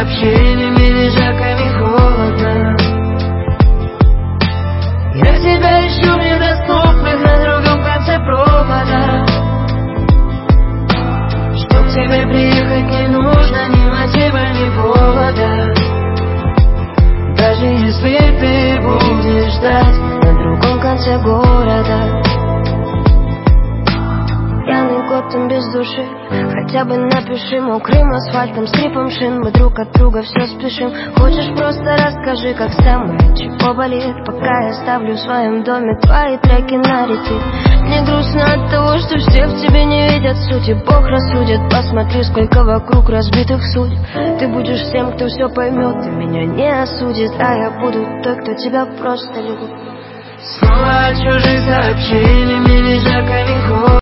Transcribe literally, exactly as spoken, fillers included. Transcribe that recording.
сообщениями, лежаками холодно. Я тебя ищу в недоступных на другом конце провода. Чтоб к тебе приехать не нужно ни мотива, ни повода. Даже если ты будешь ждать на другом конце города. Пьяный год, там без души. Хотя бы напиши мокрым асфальтом, скрипом шин. Мы друг от друга все спешим. Хочешь, просто расскажи, как самое, чего болит. Пока я ставлю в своем доме твои треки на репит. Мне грустно от того, что все в тебе не видят сути. Бог рассудит, посмотри, сколько вокруг разбитых судеб. Ты будешь тем, кто все поймет, и меня не осудит. А я буду той, кто тебя просто любит. Снова от чужих сообщений